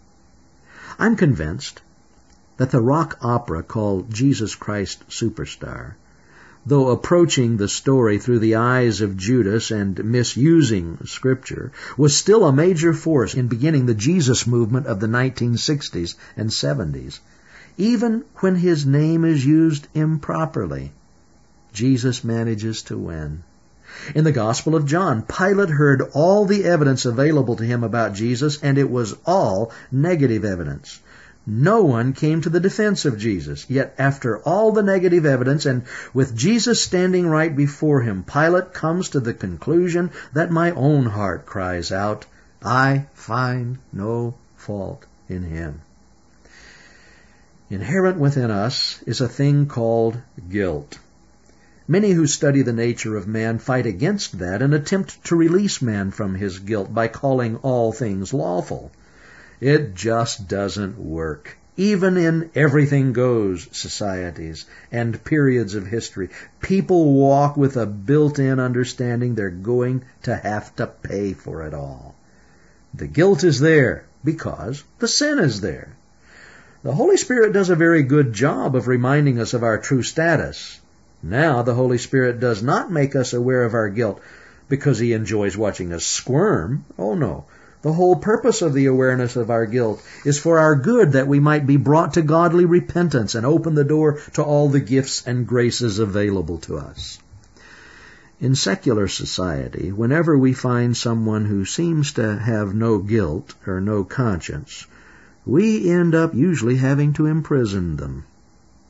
Speaker 1: I'm convinced that the rock opera called Jesus Christ Superstar, though approaching the story through the eyes of Judas and misusing Scripture, was still a major force in beginning the Jesus movement of the 1960s and 70s. Even when His name is used improperly, Jesus manages to win. In the Gospel of John, Pilate heard all the evidence available to him about Jesus, and it was all negative evidence. No one came to the defense of Jesus. Yet after all the negative evidence, and with Jesus standing right before him, Pilate comes to the conclusion that my own heart cries out, "I find no fault in Him." Inherent within us is a thing called guilt. Many who study the nature of man fight against that and attempt to release man from his guilt by calling all things lawful. It just doesn't work. Even in everything goes societies and periods of history, people walk with a built-in understanding they're going to have to pay for it all. The guilt is there because the sin is there. The Holy Spirit does a very good job of reminding us of our true status. Now the Holy Spirit does not make us aware of our guilt because He enjoys watching us squirm. Oh no. The whole purpose of the awareness of our guilt is for our good, that we might be brought to godly repentance and open the door to all the gifts and graces available to us. In secular society, whenever we find someone who seems to have no guilt or no conscience, we end up usually having to imprison them.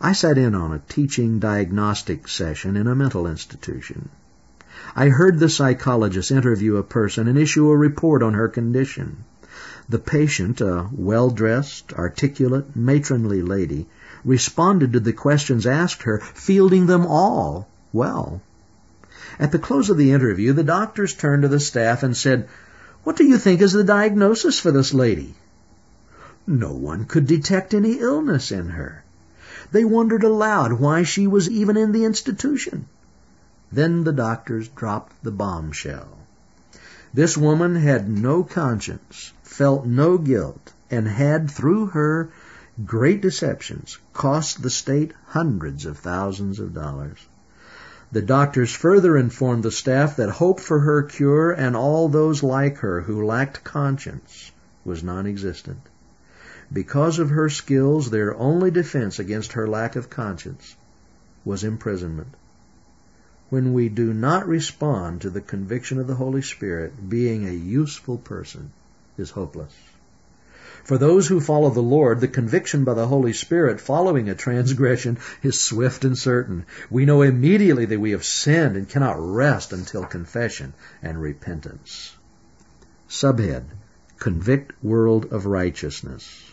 Speaker 1: I sat in on a teaching diagnostic session in a mental institution. I heard the psychologist interview a person and issue a report on her condition. The patient, a well-dressed, articulate, matronly lady, responded to the questions asked her, fielding them all well. At the close of the interview, the doctors turned to the staff and said, "What do you think is the diagnosis for this lady?" No one could detect any illness in her. They wondered aloud why she was even in the institution. Then the doctors dropped the bombshell. This woman had no conscience, felt no guilt, and had, through her great deceptions, cost the state hundreds of thousands of dollars. The doctors further informed the staff that hope for her cure and all those like her who lacked conscience was non-existent. Because of her skills, their only defense against her lack of conscience was imprisonment. When we do not respond to the conviction of the Holy Spirit, being a useful person is hopeless. For those who follow the Lord, the conviction by the Holy Spirit following a transgression is swift and certain. We know immediately that we have sinned and cannot rest until confession and repentance. Subhead: Convict World of Righteousness.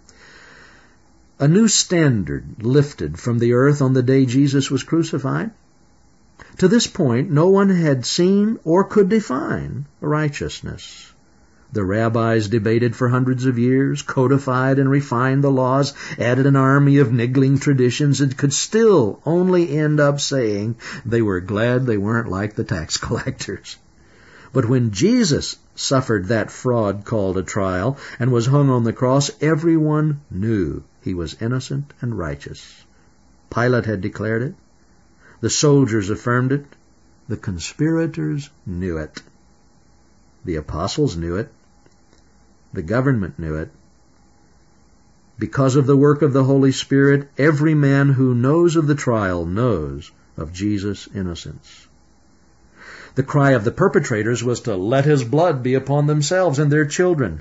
Speaker 1: A new standard lifted from the earth on the day Jesus was crucified. To this point, no one had seen or could define righteousness. The rabbis debated for hundreds of years, codified and refined the laws, added an army of niggling traditions, and could still only end up saying they were glad they weren't like the tax collectors. But when Jesus suffered that fraud called a trial and was hung on the cross, everyone knew he was innocent and righteous. Pilate had declared it. The soldiers affirmed it. The conspirators knew it. The apostles knew it. The government knew it. Because of the work of the Holy Spirit, every man who knows of the trial knows of Jesus' innocence. The cry of the perpetrators was to let his blood be upon themselves and their children.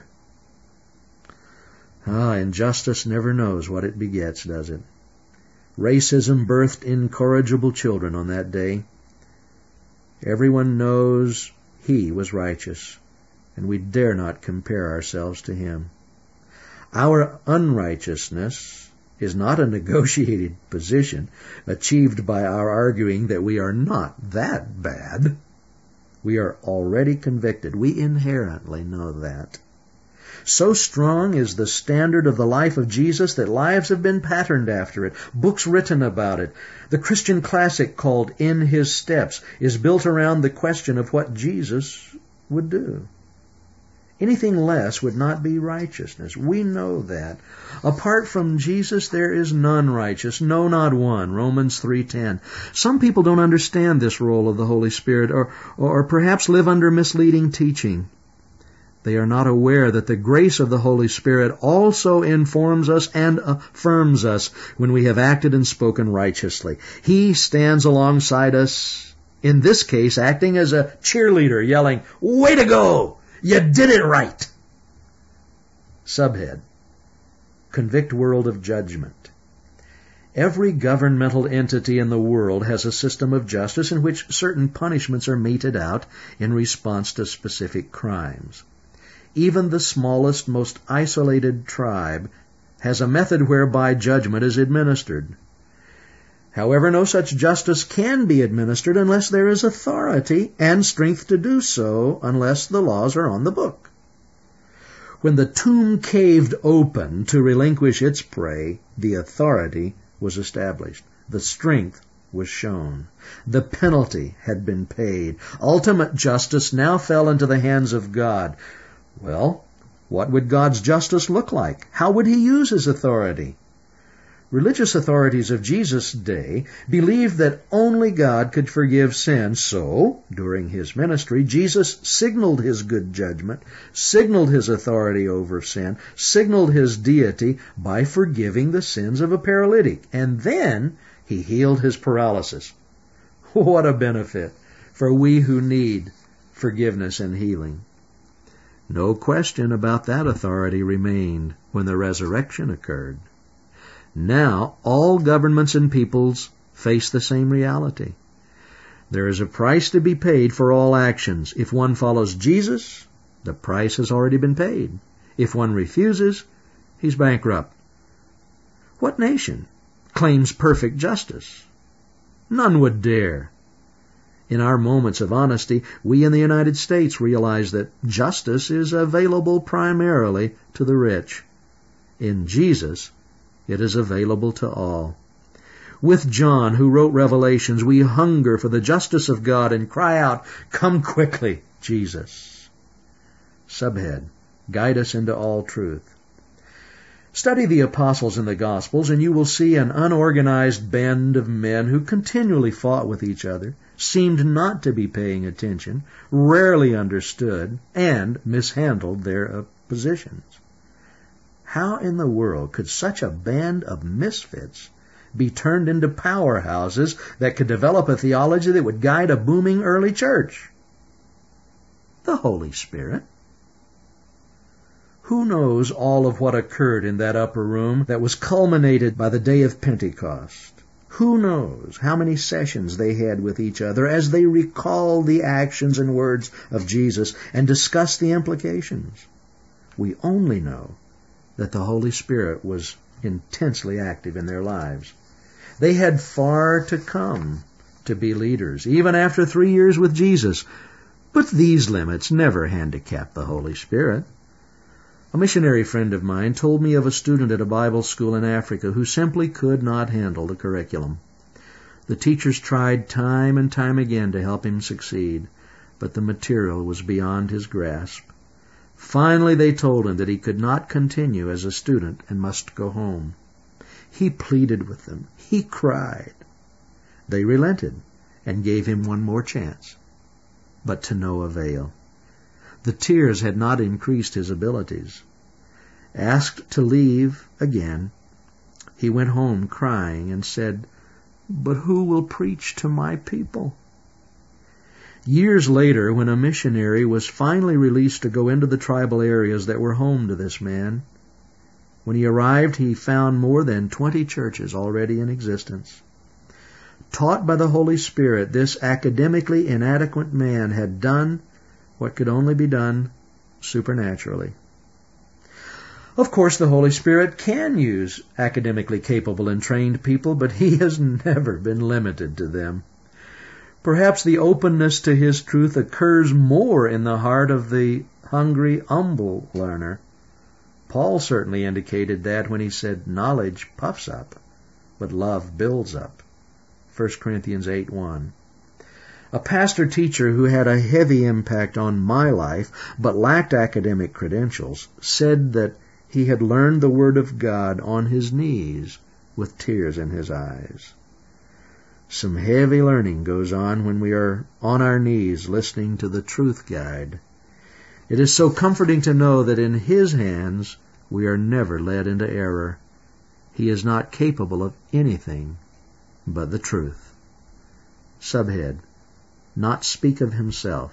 Speaker 1: Injustice never knows what it begets, does it? Racism birthed incorrigible children on that day. Everyone knows he was righteous, and we dare not compare ourselves to him. Our unrighteousness is not a negotiated position achieved by our arguing that we are not that bad. We are already convicted. We inherently know that. So strong is the standard of the life of Jesus that lives have been patterned after it, books written about it. The Christian classic called In His Steps is built around the question of what Jesus would do. Anything less would not be righteousness. We know that. Apart from Jesus, there is none righteous, no, not one. Romans 3:10. Some people don't understand this role of the Holy Spirit, or perhaps live under misleading teaching. They are not aware that the grace of the Holy Spirit also informs us and affirms us when we have acted and spoken righteously. He stands alongside us, in this case, acting as a cheerleader, yelling, "Way to go! You did it right!" Subhead: Convict World of Judgment. Every governmental entity in the world has a system of justice in which certain punishments are meted out in response to specific crimes. Even the smallest, most isolated tribe has a method whereby judgment is administered. However, no such justice can be administered unless there is authority and strength to do so, unless the laws are on the book. When the tomb caved open to relinquish its prey, the authority was established. The strength was shown. The penalty had been paid. Ultimate justice now fell into the hands of God. Well, what would God's justice look like? How would He use His authority? Religious authorities of Jesus' day believed that only God could forgive sin, so, during His ministry, Jesus signaled His good judgment, signaled His authority over sin, signaled His deity by forgiving the sins of a paralytic, and then He healed his paralysis. What a benefit for we who need forgiveness and healing. No question about that authority remained when the resurrection occurred. Now all governments and peoples face the same reality. There is a price to be paid for all actions. If one follows Jesus, the price has already been paid. If one refuses, he's bankrupt. What nation claims perfect justice? None would dare. In our moments of honesty, we in the United States realize that justice is available primarily to the rich. In Jesus, it is available to all. With John, who wrote Revelations, we hunger for the justice of God and cry out, "Come quickly, Jesus." Subhead, guide us into all truth. Study the apostles in the Gospels, and you will see an unorganized band of men who continually fought with each other, seemed not to be paying attention, rarely understood, and mishandled their positions. How in the world could such a band of misfits be turned into powerhouses that could develop a theology that would guide a booming early church? The Holy Spirit. Who knows all of what occurred in that upper room that was culminated by the day of Pentecost? Who knows how many sessions they had with each other as they recalled the actions and words of Jesus and discussed the implications? We only know that the Holy Spirit was intensely active in their lives. They had far to come to be leaders, even after 3 years with Jesus. But these limits never handicap the Holy Spirit. A missionary friend of mine told me of a student at a Bible school in Africa who simply could not handle the curriculum. The teachers tried time and time again to help him succeed, but the material was beyond his grasp. Finally, they told him that he could not continue as a student and must go home. He pleaded with them. He cried. They relented and gave him one more chance, but to no avail. The tears had not increased his abilities. Asked to leave again, he went home crying and said, "But who will preach to my people?" Years later, when a missionary was finally released to go into the tribal areas that were home to this man, when he arrived, he found more than 20 churches already in existence. Taught by the Holy Spirit, this academically inadequate man had done what could only be done supernaturally. Of course, the Holy Spirit can use academically capable and trained people, but He has never been limited to them. Perhaps the openness to His truth occurs more in the heart of the hungry, humble learner. Paul certainly indicated that when he said, "Knowledge puffs up, but love builds up." 1 Corinthians 8:1. A pastor-teacher who had a heavy impact on my life but lacked academic credentials said that he had learned the Word of God on his knees with tears in his eyes. Some heavy learning goes on when we are on our knees listening to the Truth Guide. It is so comforting to know that in His hands we are never led into error. He is not capable of anything but the truth. Subhead, not speak of Himself.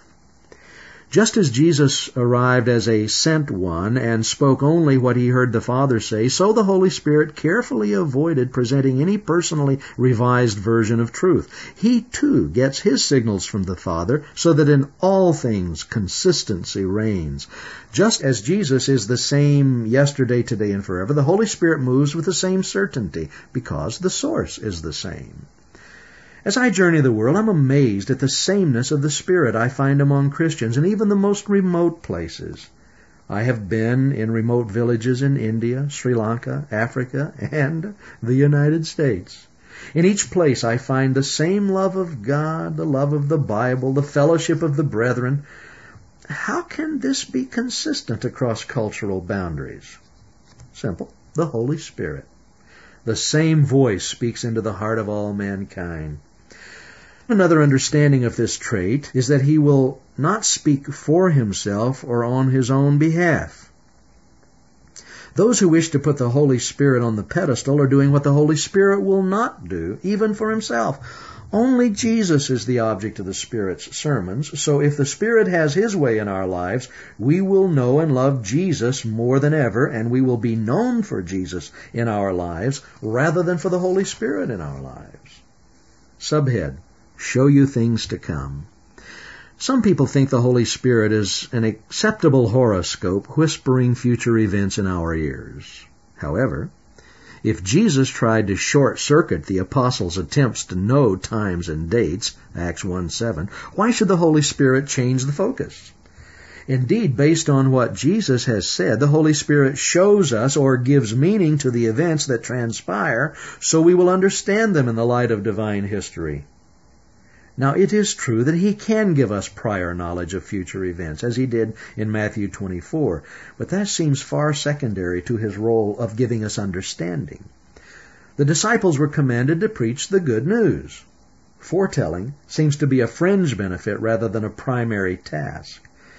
Speaker 1: Just as Jesus arrived as a sent one and spoke only what He heard the Father say, so the Holy Spirit carefully avoided presenting any personally revised version of truth. He, too, gets His signals from the Father so that in all things consistency reigns. Just as Jesus is the same yesterday, today, and forever, the Holy Spirit moves with the same certainty because the source is the same. As I journey the world, I'm amazed at the sameness of the Spirit I find among Christians in even the most remote places. I have been in remote villages in India, Sri Lanka, Africa, and the United States. In each place I find the same love of God, the love of the Bible, the fellowship of the brethren. How can this be consistent across cultural boundaries? Simple. The Holy Spirit. The same voice speaks into the heart of all mankind. Another understanding of this trait is that He will not speak for Himself or on His own behalf. Those who wish to put the Holy Spirit on the pedestal are doing what the Holy Spirit will not do, even for himself. Only Jesus is the object of the Spirit's sermons, so if the Spirit has his way in our lives, we will know and love Jesus more than ever, and we will be known for Jesus in our lives rather than for the Holy Spirit in our lives. Subhead, show you things to come. Some people think the Holy Spirit is an acceptable horoscope whispering future events in our ears. However, if Jesus tried to short-circuit the apostles' attempts to know times and dates, Acts 1:7, why should the Holy Spirit change the focus? Indeed, based on what Jesus has said, the Holy Spirit shows us or gives meaning to the events that transpire so we will understand them in the light of divine history. Now, it is true that he can give us prior knowledge of future events, as he did in Matthew 24, but that seems far secondary to his role of giving us understanding. The disciples were commanded to preach the good news. Foretelling seems to be a fringe benefit rather than a primary task.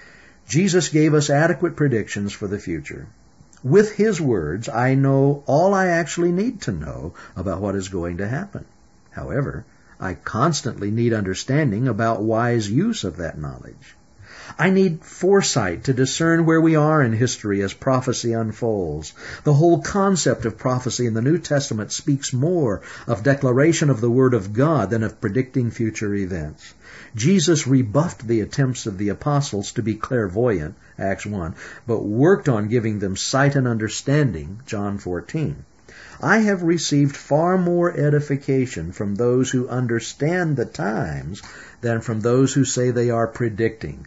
Speaker 1: Jesus gave us adequate predictions for the future. With his words, I know all I actually need to know about what is going to happen. However, I constantly need understanding about wise use of that knowledge. I need foresight to discern where we are in history as prophecy unfolds. The whole concept of prophecy in the New Testament speaks more of declaration of the Word of God than of predicting future events. Jesus rebuffed the attempts of the apostles to be clairvoyant, Acts 1, but worked on giving them sight and understanding, John 14. I have received far more edification from those who understand the times than from those who say they are predicting.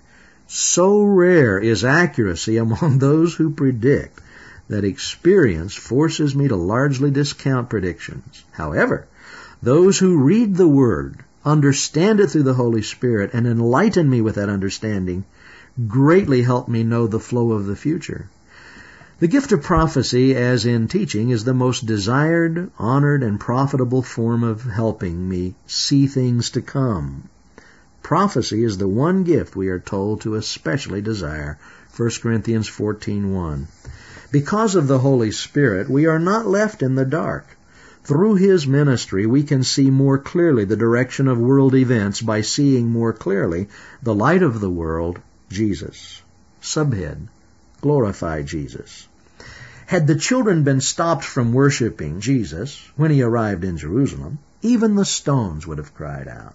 Speaker 1: So rare is accuracy among those who predict that experience forces me to largely discount predictions. However, those who read the Word, understand it through the Holy Spirit, and enlighten me with that understanding greatly help me know the flow of the future. The gift of prophecy, as in teaching, is the most desired, honored, and profitable form of helping me see things to come. Prophecy is the one gift we are told to especially desire, 1 Corinthians 14:1. Because of the Holy Spirit, we are not left in the dark. Through his ministry, we can see more clearly the direction of world events by seeing more clearly the light of the world, Jesus. Subhead, glorify Jesus. Had the children been stopped from worshiping Jesus when he arrived in Jerusalem, even the stones would have cried out.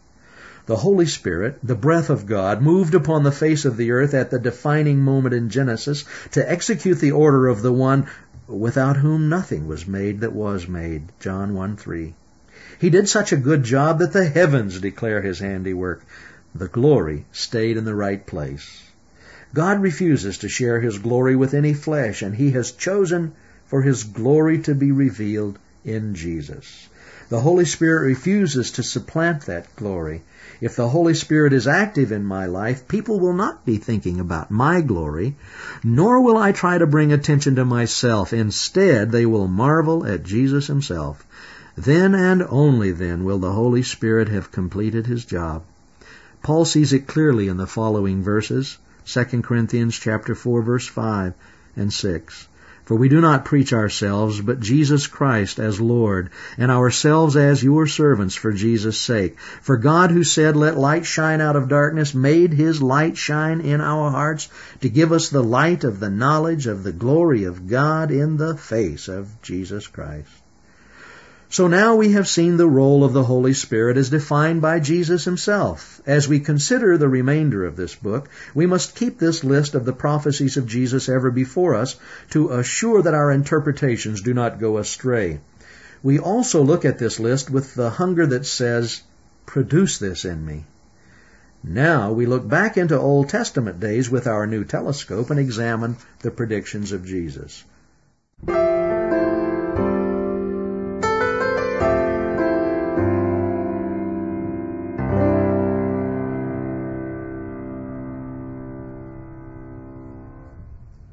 Speaker 1: The Holy Spirit, the breath of God, moved upon the face of the earth at the defining moment in Genesis to execute the order of the one without whom nothing was made that was made, John 1:3. He did such a good job that the heavens declare his handiwork. The glory stayed in the right place. God refuses to share his glory with any flesh, and he has chosen for his glory to be revealed in Jesus. The Holy Spirit refuses to supplant that glory. If the Holy Spirit is active in my life, people will not be thinking about my glory, nor will I try to bring attention to myself. Instead, they will marvel at Jesus himself. Then and only then will the Holy Spirit have completed his job. Paul sees it clearly in the following verses, 2 Corinthians chapter 4, verse 5 and 6. For we do not preach ourselves, but Jesus Christ as Lord, and ourselves as your servants for Jesus' sake. For God, who said, "Let light shine out of darkness," made his light shine in our hearts to give us the light of the knowledge of the glory of God in the face of Jesus Christ. So now we have seen the role of the Holy Spirit as defined by Jesus himself. As we consider the remainder of this book, we must keep this list of the prophecies of Jesus ever before us to assure that our interpretations do not go astray. We also look at this list with the hunger that says, "Produce this in me." Now we look back into Old Testament days with our new telescope and examine the predictions of Jesus.